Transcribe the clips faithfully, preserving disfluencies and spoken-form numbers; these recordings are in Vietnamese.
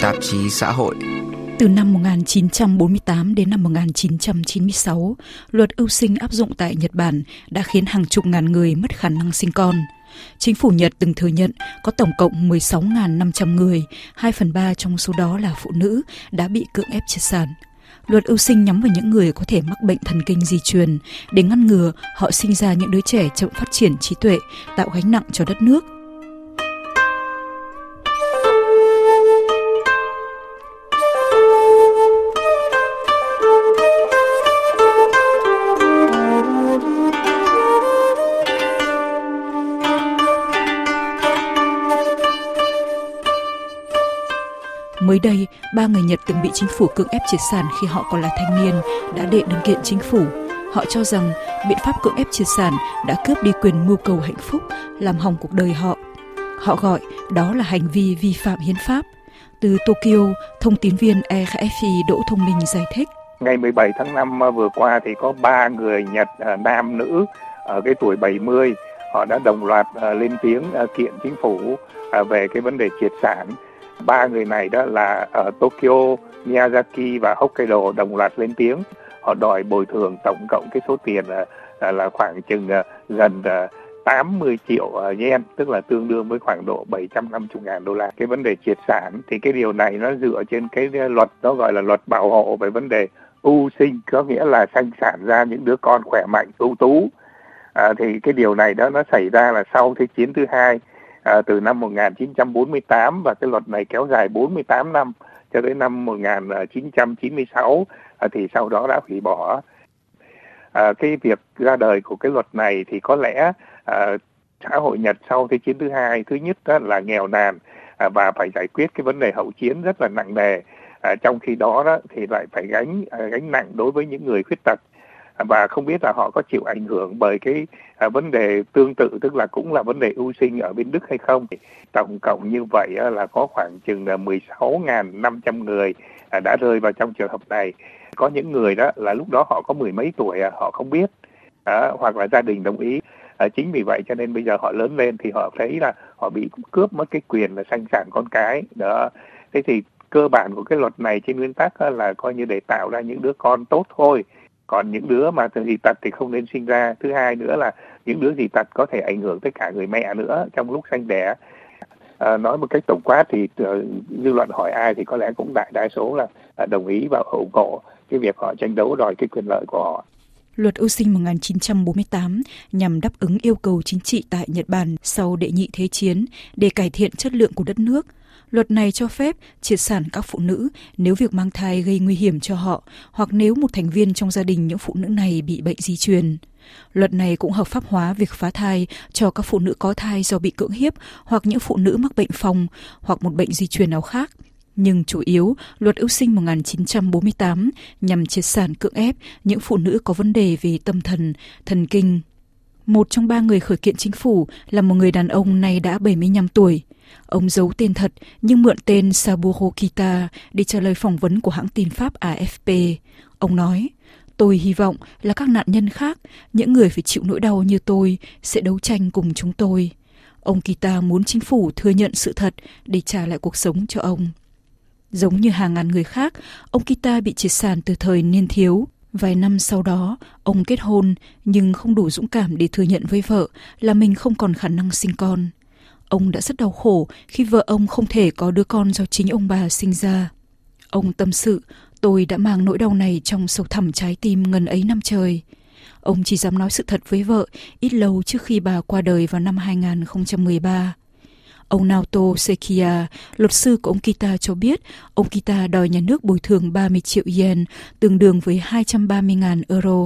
tạp chí xã hội. Từ năm một nghìn chín trăm bốn mươi tám đến năm một nghìn chín trăm chín mươi sáu, luật ưu sinh áp dụng tại Nhật Bản đã khiến hàng chục ngàn người mất khả năng sinh con. Chính phủ Nhật từng thừa nhận có tổng cộng mười sáu nghìn năm trăm người, hai phần ba trong số đó là phụ nữ, đã bị cưỡng ép triệt sản. Luật ưu sinh nhắm vào những người có thể mắc bệnh thần kinh di truyền để ngăn ngừa họ sinh ra những đứa trẻ chậm phát triển trí tuệ, tạo gánh nặng cho đất nước. Mới đây, ba người Nhật từng bị chính phủ cưỡng ép triệt sản khi họ còn là thanh niên đã đệ đơn kiện chính phủ. Họ cho rằng biện pháp cưỡng ép triệt sản đã cướp đi quyền mưu cầu hạnh phúc, làm hỏng cuộc đời họ. Họ gọi đó là hành vi vi phạm hiến pháp. Từ Tokyo, thông tín viên rờ ép i Đỗ Thông Minh giải thích. Ngày mười bảy tháng năm vừa qua thì có ba người Nhật nam nữ ở cái tuổi bảy mươi, họ đã đồng loạt lên tiếng kiện chính phủ về cái vấn đề triệt sản. Ba người này đó là ở Tokyo, Miyazaki và Hokkaido đồng loạt lên tiếng. Họ đòi bồi thường tổng cộng cái số tiền là, là khoảng chừng gần tám mươi triệu yen, tức là tương đương với khoảng độ bảy trăm năm mươi ngàn đô la. Cái vấn đề triệt sản thì cái điều này nó dựa trên cái luật, nó gọi là luật bảo hộ về vấn đề ưu sinh, có nghĩa là sanh sản ra những đứa con khỏe mạnh, ưu tú. À, thì cái điều này đó nó xảy ra là sau Thế chiến thứ hai. À, từ năm một nghìn chín trăm bốn mươi tám, và cái luật này kéo dài bốn mươi tám năm cho đến năm một nghìn chín trăm chín mươi sáu, à, thì sau đó đã hủy bỏ. À, cái việc ra đời của cái luật này thì có lẽ à, xã hội Nhật sau Thế chiến thứ hai, thứ nhất đó là nghèo nàn à, và phải giải quyết cái vấn đề hậu chiến rất là nặng nề. À, trong khi đó, đó thì lại phải gánh à, gánh nặng đối với những người khuyết tật. Và không biết là họ có chịu ảnh hưởng bởi cái à, vấn đề tương tự, tức là cũng là vấn đề ưu sinh ở bên Đức hay không. Tổng cộng như vậy à, là có khoảng chừng mười sáu nghìn năm trăm người à, đã rơi vào trong trường hợp này. Có những người đó là lúc đó họ có mười mấy tuổi, à, họ không biết, à, hoặc là gia đình đồng ý. À, chính vì vậy cho nên bây giờ họ lớn lên thì họ thấy là họ bị cướp mất cái quyền là sanh sản con cái. Đó. Thế thì cơ bản của cái luật này trên nguyên tắc à, là coi như để tạo ra những đứa con tốt thôi. Còn những đứa mà dị tật thì không nên sinh ra. Thứ hai nữa là những đứa dị tật có thể ảnh hưởng tới cả người mẹ nữa trong lúc sanh đẻ. À, nói một cách tổng quát thì uh, dư luận hỏi ai thì có lẽ cũng đại đa số là uh, đồng ý và ủng hộ cái việc họ tranh đấu đòi cái quyền lợi của họ. Luật ưu sinh một nghìn chín trăm bốn mươi tám nhằm đáp ứng yêu cầu chính trị tại Nhật Bản sau đệ nhị thế chiến để cải thiện chất lượng của đất nước. Luật này cho phép triệt sản các phụ nữ nếu việc mang thai gây nguy hiểm cho họ hoặc nếu một thành viên trong gia đình những phụ nữ này bị bệnh di truyền. Luật này cũng hợp pháp hóa việc phá thai cho các phụ nữ có thai do bị cưỡng hiếp hoặc những phụ nữ mắc bệnh phong hoặc một bệnh di truyền nào khác. Nhưng chủ yếu, luật ưu sinh một nghìn chín trăm bốn mươi tám nhằm triệt sản cưỡng ép những phụ nữ có vấn đề về tâm thần, thần kinh. Một trong ba người khởi kiện chính phủ là một người đàn ông nay đã bảy mươi lăm tuổi. Ông giấu tên thật nhưng mượn tên Saburo Kita để trả lời phỏng vấn của hãng tin Pháp a ép pê. Ông nói, tôi hy vọng là các nạn nhân khác, những người phải chịu nỗi đau như tôi, sẽ đấu tranh cùng chúng tôi. Ông Kita muốn chính phủ thừa nhận sự thật để trả lại cuộc sống cho ông. Giống như hàng ngàn người khác, ông Kita bị triệt sản từ thời niên thiếu. Vài năm sau đó, ông kết hôn nhưng không đủ dũng cảm để thừa nhận với vợ là mình không còn khả năng sinh con. Ông đã rất đau khổ khi vợ ông không thể có đứa con do chính ông bà sinh ra. Ông tâm sự, tôi đã mang nỗi đau này trong sâu thẳm trái tim ngần ấy năm trời. Ông chỉ dám nói sự thật với vợ ít lâu trước khi bà qua đời vào năm hai nghìn không trăm mười ba. Ông Naoto Sekiya, luật sư của ông Kita cho biết, ông Kita đòi nhà nước bồi thường ba mươi triệu yen, tương đương với hai trăm ba mươi nghìn euro.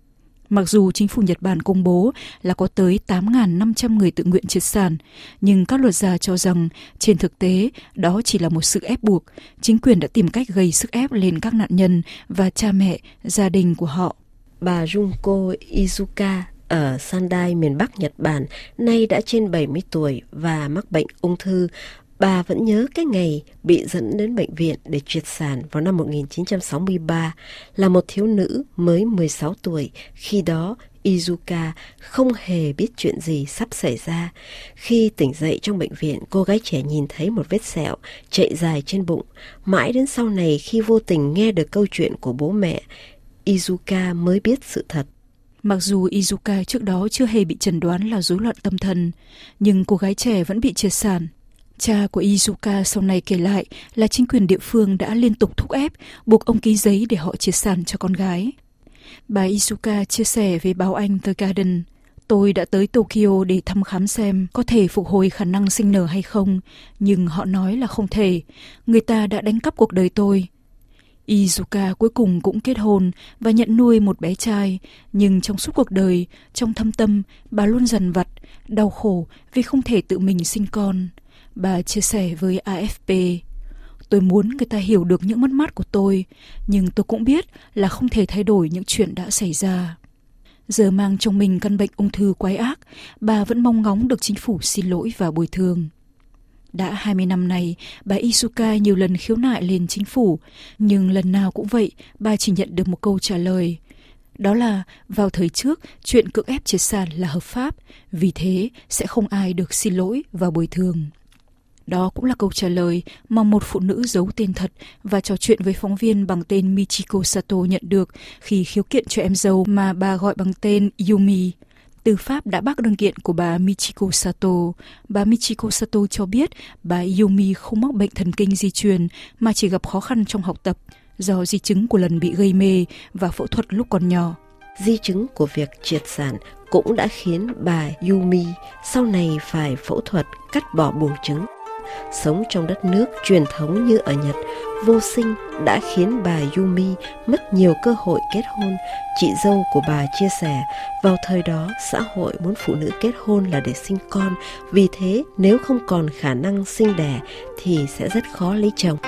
Mặc dù chính phủ Nhật Bản công bố là có tới tám nghìn năm trăm người tự nguyện triệt sản, nhưng các luật gia cho rằng trên thực tế đó chỉ là một sự ép buộc. Chính quyền đã tìm cách gây sức ép lên các nạn nhân và cha mẹ, gia đình của họ. Bà Junko Izuka ở Sendai, miền Bắc Nhật Bản, nay đã trên bảy mươi tuổi và mắc bệnh ung thư. Bà vẫn nhớ cái ngày bị dẫn đến bệnh viện để triệt sản vào năm một nghìn chín trăm sáu mươi ba, là một thiếu nữ mới mười sáu tuổi. Khi đó, Izuka không hề biết chuyện gì sắp xảy ra. Khi tỉnh dậy trong bệnh viện, cô gái trẻ nhìn thấy một vết sẹo chạy dài trên bụng. Mãi đến sau này, khi vô tình nghe được câu chuyện của bố mẹ, Izuka mới biết sự thật. Mặc dù Izuka trước đó chưa hề bị chẩn đoán là rối loạn tâm thần, nhưng cô gái trẻ vẫn bị triệt sản. Cha của Izuka sau này kể lại là chính quyền địa phương đã liên tục thúc ép, buộc ông ký giấy để họ triệt sản cho con gái. Bà Izuka chia sẻ với báo Anh The Guardian: "Tôi đã tới Tokyo để thăm khám xem có thể phục hồi khả năng sinh nở hay không, nhưng họ nói là không thể. Người ta đã đánh cắp cuộc đời tôi." Izuka cuối cùng cũng kết hôn và nhận nuôi một bé trai, nhưng trong suốt cuộc đời, trong thâm tâm, bà luôn dằn vặt, đau khổ vì không thể tự mình sinh con. Bà chia sẻ với a ép pê: "Tôi muốn người ta hiểu được những mất mát của tôi, nhưng tôi cũng biết là không thể thay đổi những chuyện đã xảy ra." Giờ mang trong mình căn bệnh ung thư quái ác, bà vẫn mong ngóng được chính phủ xin lỗi và bồi thường. Đã hai mươi năm nay, bà Izuka nhiều lần khiếu nại lên chính phủ, nhưng lần nào cũng vậy, bà chỉ nhận được một câu trả lời. Đó là vào thời trước, chuyện cưỡng ép triệt sản là hợp pháp, vì thế sẽ không ai được xin lỗi và bồi thường. Đó cũng là câu trả lời mà một phụ nữ giấu tên thật và trò chuyện với phóng viên bằng tên Michiko Sato nhận được khi khiếu kiện cho em dâu mà bà gọi bằng tên Yumi. Tư pháp đã bác đơn kiện của bà Michiko Sato. Bà Michiko Sato cho biết bà Yumi không mắc bệnh thần kinh di truyền mà chỉ gặp khó khăn trong học tập do di chứng của lần bị gây mê và phẫu thuật lúc còn nhỏ. Di chứng của việc triệt sản cũng đã khiến bà Yumi sau này phải phẫu thuật cắt bỏ buồng trứng. Sống trong đất nước truyền thống như ở Nhật, vô sinh đã khiến bà Yumi mất nhiều cơ hội kết hôn. Chị dâu của bà chia sẻ, vào thời đó xã hội muốn phụ nữ kết hôn là để sinh con, vì thế nếu không còn khả năng sinh đẻ thì sẽ rất khó lấy chồng.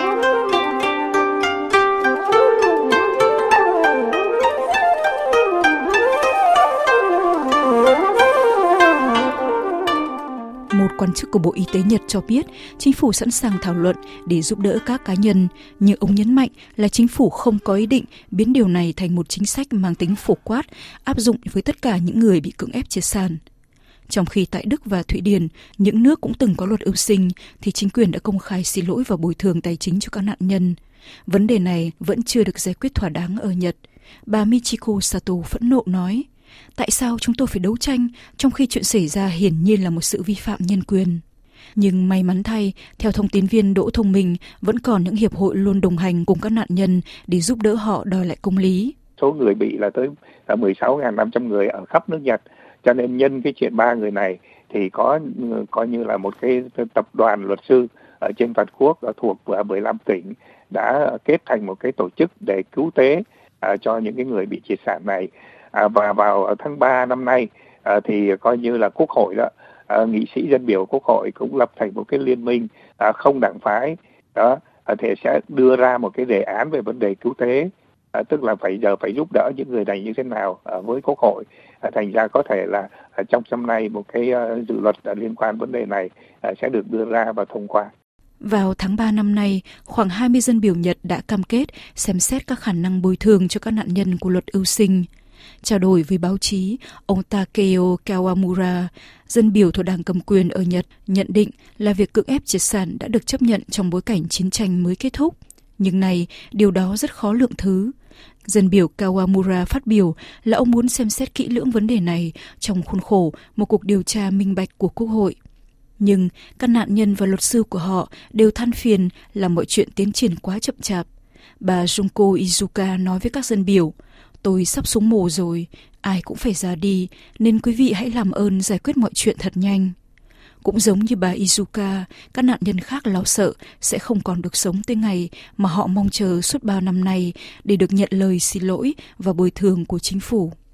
Một quan chức của Bộ Y tế Nhật cho biết chính phủ sẵn sàng thảo luận để giúp đỡ các cá nhân, nhưng ông nhấn mạnh là chính phủ không có ý định biến điều này thành một chính sách mang tính phổ quát, áp dụng với tất cả những người bị cưỡng ép triệt sản. Trong khi tại Đức và Thụy Điển, những nước cũng từng có luật ưu sinh, thì chính quyền đã công khai xin lỗi và bồi thường tài chính cho các nạn nhân. Vấn đề này vẫn chưa được giải quyết thỏa đáng ở Nhật. Bà Michiko Sato phẫn nộ nói: "Tại sao chúng tôi phải đấu tranh trong khi chuyện xảy ra hiển nhiên là một sự vi phạm nhân quyền?" Nhưng may mắn thay, theo thông tín viên Đỗ Thông Minh, vẫn còn những hiệp hội luôn đồng hành cùng các nạn nhân để giúp đỡ họ đòi lại công lý. Số người bị là tới mười sáu nghìn năm trăm người ở khắp nước Nhật, cho nên nhân cái chuyện ba người này thì có coi như là một cái tập đoàn luật sư ở trên toàn quốc thuộc mười lăm tỉnh đã kết thành một cái tổ chức để cứu tế uh, cho những cái người bị triệt sản này. À, và vào tháng ba năm nay à, thì coi như là Quốc hội đó, à, nghị sĩ dân biểu Quốc hội cũng lập thành một cái liên minh à, không đảng phái đó, à, thì sẽ đưa ra một cái đề án về vấn đề cứu tế, à, tức là phải giờ phải giúp đỡ những người này như thế nào à, với Quốc hội. À, thành ra có thể là à, trong năm nay một cái à, dự luật à, liên quan vấn đề này à, sẽ được đưa ra và thông qua. Vào tháng ba năm nay, khoảng hai mươi dân biểu Nhật đã cam kết xem xét các khả năng bồi thường cho các nạn nhân của luật ưu sinh. Trao đổi với báo chí, ông Takeo Kawamura, dân biểu thuộc đảng cầm quyền ở Nhật, nhận định là việc cưỡng ép triệt sản đã được chấp nhận trong bối cảnh chiến tranh mới kết thúc. Nhưng này, điều đó rất khó lượng thứ. Dân biểu Kawamura phát biểu là ông muốn xem xét kỹ lưỡng vấn đề này trong khuôn khổ một cuộc điều tra minh bạch của Quốc hội. Nhưng các nạn nhân và luật sư của họ đều than phiền là mọi chuyện tiến triển quá chậm chạp. Bà Junko Izuka nói với các dân biểu: "Tôi sắp xuống mồ rồi, ai cũng phải ra đi, nên quý vị hãy làm ơn giải quyết mọi chuyện thật nhanh." Cũng giống như bà Izuka, các nạn nhân khác lo sợ sẽ không còn được sống tới ngày mà họ mong chờ suốt bao năm nay để được nhận lời xin lỗi và bồi thường của chính phủ.